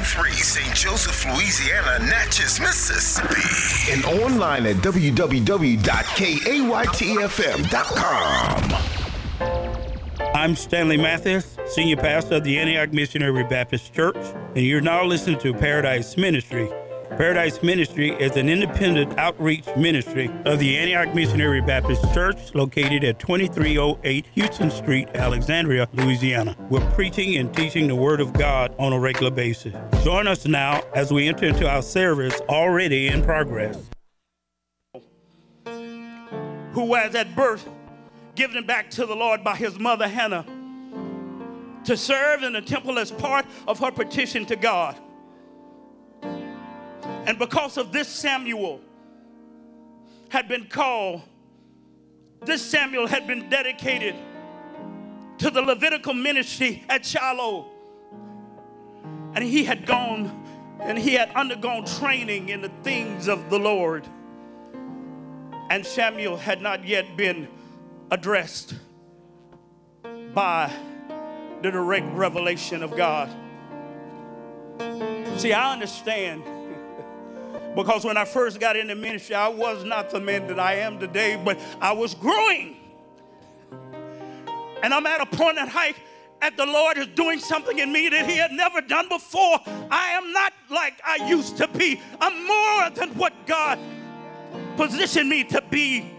free St. Joseph, Louisiana, Natchez, Mississippi. And online at www.kaytfm.com. I'm Stanley Mathis, Senior Pastor of the Antioch Missionary Baptist Church, and you're now listening to Paradise Ministry. Paradise Ministry is an independent outreach ministry of the Antioch Missionary Baptist Church located at 2308 Houston Street, Alexandria, Louisiana. We're preaching and teaching the Word of God on a regular basis. Join us now as we enter into our service already in progress. Who was at birth given back to the Lord by his mother Hannah to serve in the temple as part of her petition to God. And because of this, Samuel had been called. This Samuel had been dedicated to the Levitical ministry at Shiloh. And he had gone and he had undergone training in the things of the Lord. And Samuel had not yet been addressed by the direct revelation of God. See, I understand. Because when I first got into ministry, I was not the man that I am today, but I was growing. And I'm at a point in life that the Lord is doing something in me that he had never done before. I am not like I used to be. I'm more than what God positioned me to be.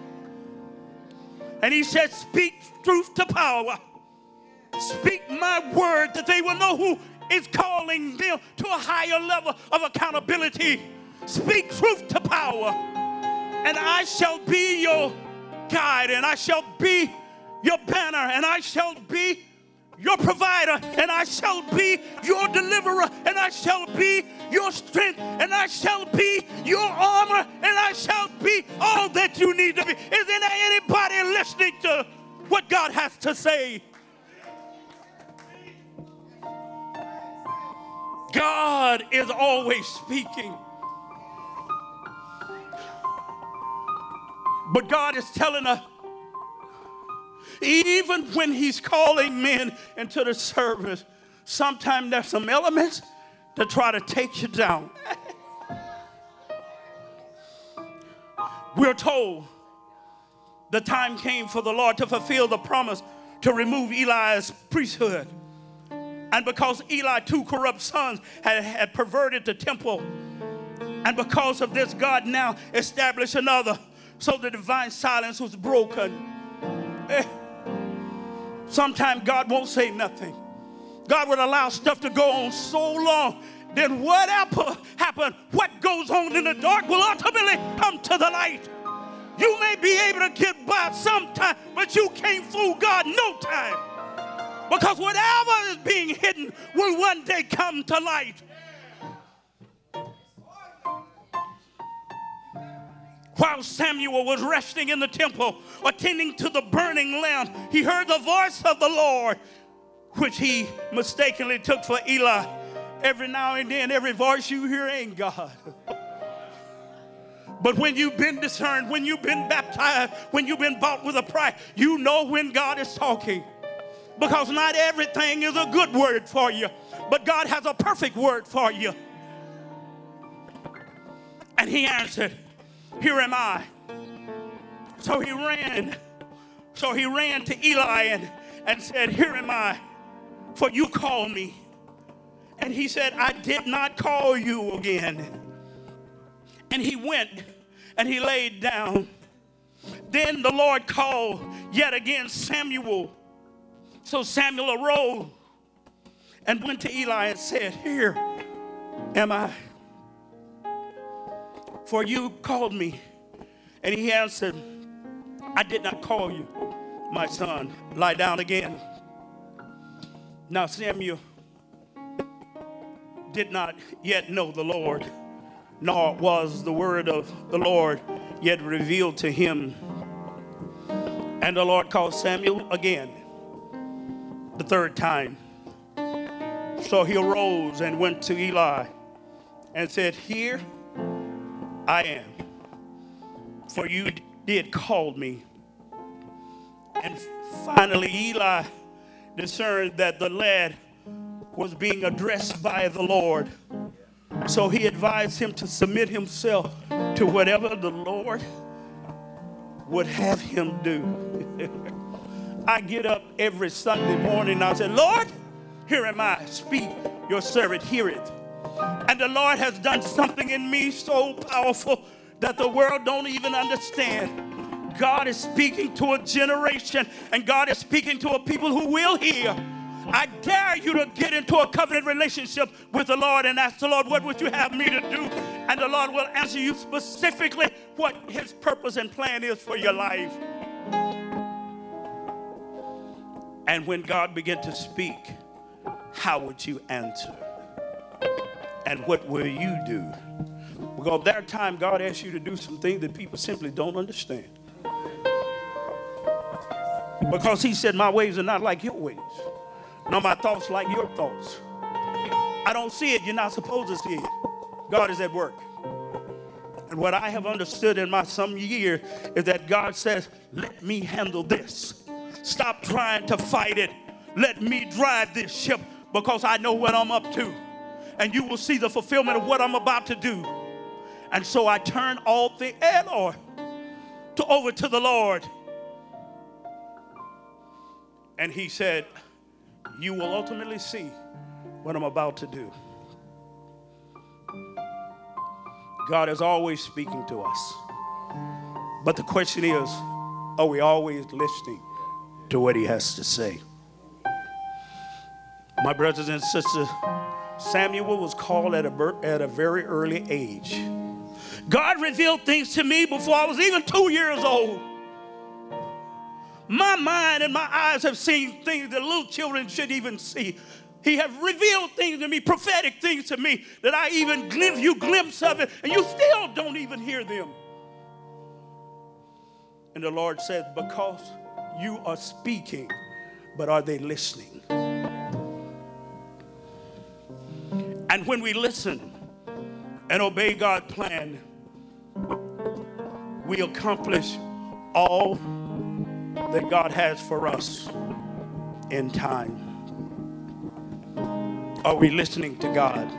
And he said, speak truth to power. Speak my word that they will know who is calling them to a higher level of accountability. Speak truth to power, and I shall be your guide, and I shall be your banner, and I shall be your provider, and I shall be your deliverer, and I shall be your strength, and I shall be your armor, and I shall be all that you need to be. Isn't there anybody listening to what God has to say? God is always speaking. But God is telling us, even when he's calling men into the service, sometimes there's some elements that try to take you down. We're told the time came for the Lord to fulfill the promise to remove Eli's priesthood. And because Eli, two corrupt sons, had perverted the temple, and because of this, God now established another. So the divine silence was broken. Sometimes God won't say nothing. God would allow stuff to go on so long. Then whatever happened, what goes on in the dark will ultimately come to the light. You may be able to get by sometime, but you can't fool God no time. Because whatever is being hidden will one day come to light. While Samuel was resting in the temple, attending to the burning lamp, he heard the voice of the Lord, which he mistakenly took for Eli. Every now and then, every voice you hear ain't God. But when you've been discerned, when you've been baptized, when you've been bought with a price, you know when God is talking. Because not everything is a good word for you, but God has a perfect word for you. And he answered, here am I. So he ran to Eli and said, here am I, for you called me. And he said, I did not call you again. And he went and he laid down. Then the Lord called yet again Samuel. So Samuel arose and went to Eli and said, here am I, for you called me. And he answered, I did not call you, my son. Lie down again. Now Samuel did not yet know the Lord, nor was the word of the Lord yet revealed to him. And the Lord called Samuel again, the third time. So he arose and went to Eli and said, here I am, for you did call me. And finally Eli discerned that the lad was being addressed by the Lord. So he advised him to submit himself to whatever the Lord would have him do. I get up every Sunday morning and I say, Lord, here am I, speak, your servant heareth. And the Lord has done something in me so powerful that the world don't even understand. God is speaking to a generation, and God is speaking to a people who will hear. I dare you to get into a covenant relationship with the Lord and ask the Lord, what would you have me to do? And the Lord will answer you specifically what his purpose and plan is for your life. And when God began to speak, how would you answer? And what will you do? Because there are times God asks you to do some things that people simply don't understand. Because he said, my ways are not like your ways, nor my thoughts like your thoughts. I don't see it. You're not supposed to see it. God is at work. And what I have understood in my some year is that God says, let me handle this. Stop trying to fight it. Let me drive this ship because I know what I'm up to. And you will see the fulfillment of what I'm about to do. And so I turn all the Lord over to the Lord. And he said, you will ultimately see what I'm about to do. God is always speaking to us. But the question is, are we always listening to what he has to say? My brothers and sisters, Samuel was called at a very early age. God revealed things to me before I was even 2 years old. My mind and my eyes have seen things that little children should even see. He has revealed things to me, prophetic things to me, that I even give you a glimpse of it, and you still don't even hear them. And the Lord said, because you are speaking, but are they listening? And when we listen and obey God's plan, we accomplish all that God has for us in time. Are we listening to God?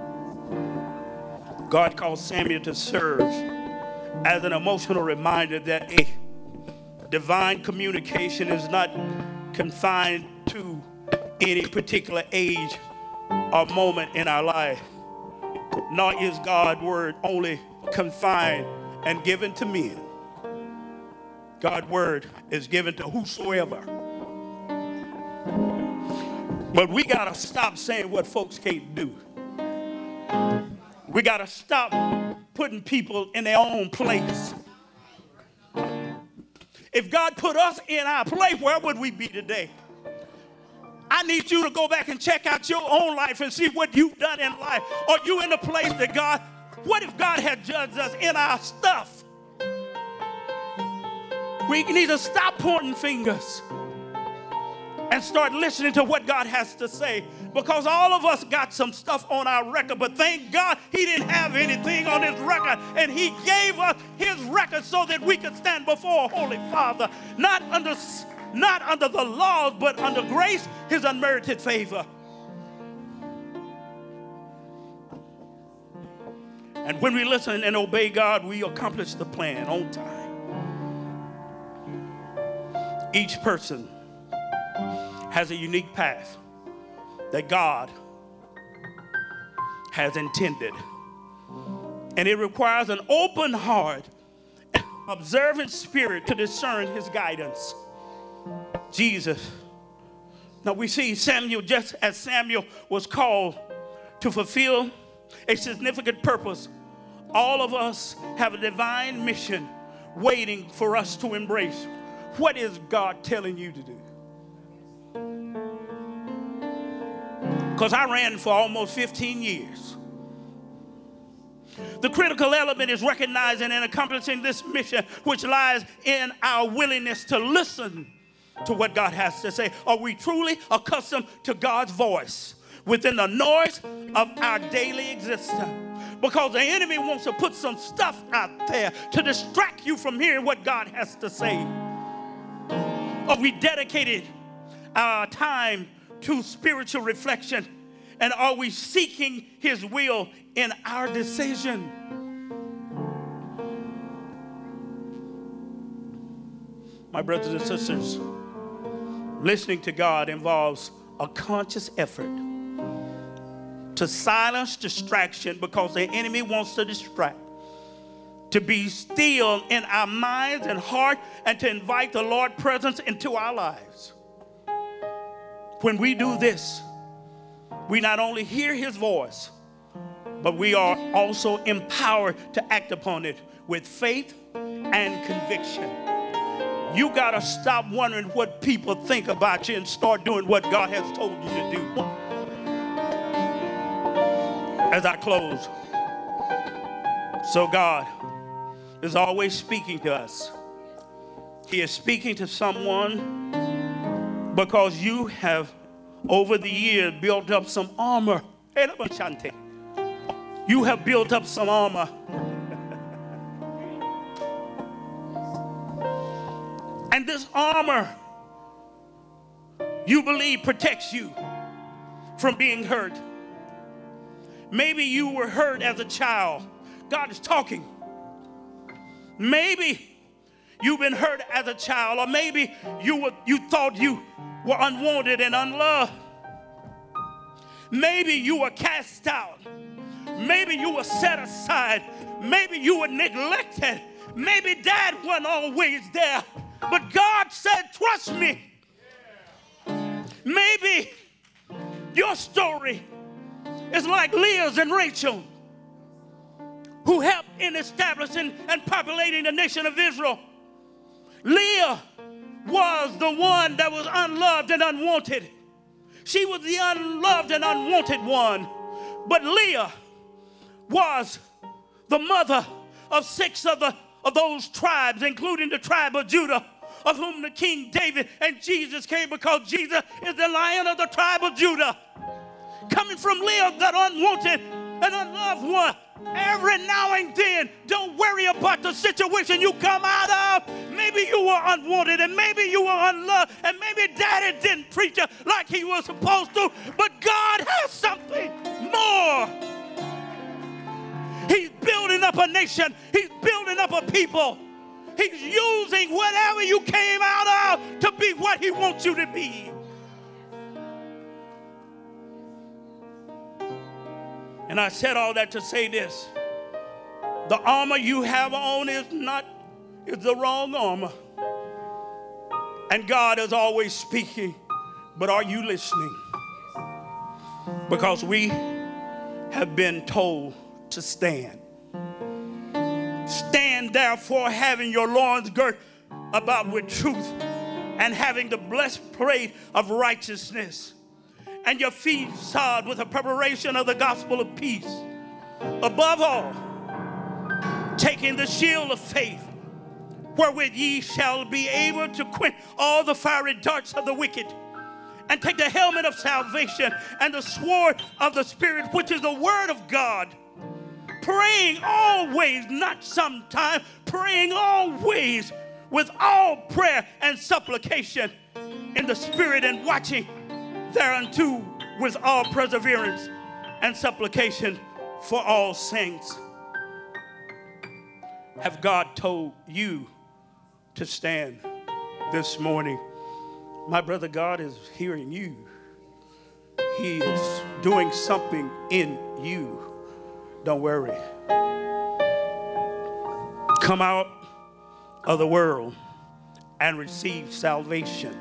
God called Samuel to serve as an emotional reminder that a divine communication is not confined to any particular age or moment in our life, nor is God's word only confined and given to men. God's word is given to whosoever. But we got to stop saying what folks can't do. We got to stop putting people in their own place. If God put us in our place, where would we be today? I need you to go back and check out your own life and see what you've done in life. Are you in a place that God, what if God had judged us in our stuff? We need to stop pointing fingers and start listening to what God has to say, because all of us got some stuff on our record, but thank God he didn't have anything on his record, and he gave us his record so that we could stand before Holy Father, not under the laws, but under grace, his unmerited favor. And when we listen and obey God, we accomplish the plan on time. Each person has a unique path that God has intended. And it requires an open heart, observant spirit to discern his guidance. Jesus. Now we see Samuel, just as Samuel was called to fulfill a significant purpose, all of us have a divine mission waiting for us to embrace. What is God telling you to do? Because I ran for almost 15 years. The critical element is recognizing and accomplishing this mission, which lies in our willingness to listen to what God has to say. Are we truly accustomed to God's voice within the noise of our daily existence? Because the enemy wants to put some stuff out there to distract you from hearing what God has to say. Are we dedicated our time to spiritual reflection And are we seeking his will in our decision? My brothers and sisters, listening to God involves a conscious effort to silence distraction, because the enemy wants to distract, to be still in our minds and heart, and to invite the Lord's presence into our lives. When we do this, we not only hear his voice, but we are also empowered to act upon it with faith and conviction. You got to stop wondering what people think about you and start doing what God has told you to do. As I close, so God is always speaking to us. He is speaking to someone because you have, over the years, built up some armor. You have built up some armor. And this armor, you believe, protects you from being hurt. Maybe you were hurt as a child. God is talking. Maybe you've been hurt as a child, or maybe you thought you were unwanted and unloved. Maybe you were cast out. Maybe you were set aside. Maybe you were neglected. Maybe dad wasn't always there. But God said, trust me. Maybe your story is like Leah's and Rachel, who helped in establishing and populating the nation of Israel. Leah was the one that was unloved and unwanted. She was the unloved and unwanted one. But Leah was the mother of 6 of those tribes, including the tribe of Judah, of whom the King David and Jesus came, because Jesus is the Lion of the tribe of Judah. Coming from Leah, that unwanted and unloved one. Every now and then, don't worry about the situation you come out of. Maybe you were unwanted, and maybe you were unloved, and maybe daddy didn't preach you like he was supposed to, but God has something more. He's building up a nation. He's building up a people. He's using whatever you came out of to be what he wants you to be. And I said all that to say this. The armor you have on is the wrong armor. And God is always speaking. But are you listening? Because we have been told to stand. Stand therefore, having your loins girt about with truth, and having the blessed parade of righteousness, and your feet shod with the preparation of the gospel of peace. Above all, taking the shield of faith, wherewith ye shall be able to quench all the fiery darts of the wicked, and take the helmet of salvation and the sword of the Spirit, which is the word of God. Praying always, not sometime, praying always with all prayer and supplication in the Spirit, and watching thereunto with all perseverance and supplication for all saints. Have God told you to stand this morning? My brother, God is hearing you. He is doing something in you. Don't worry. Come out of the world and receive salvation.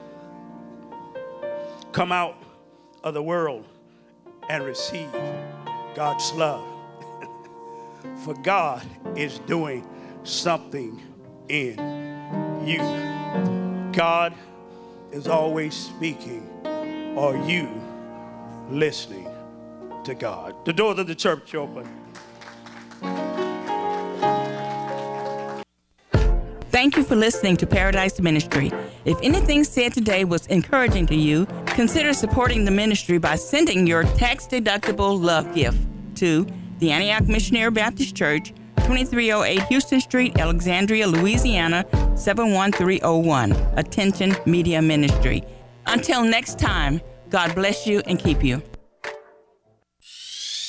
Come out of the world and receive God's love. For God is doing something in you. God is always speaking. Are you listening to God? The doors of the church are open. Thank you for listening to Paradise Ministry. If anything said today was encouraging to you, consider supporting the ministry by sending your tax-deductible love gift to the Antioch Missionary Baptist Church, 2308 Houston Street, Alexandria, Louisiana, 71301. Attention Media Ministry. Until next time, God bless you and keep you.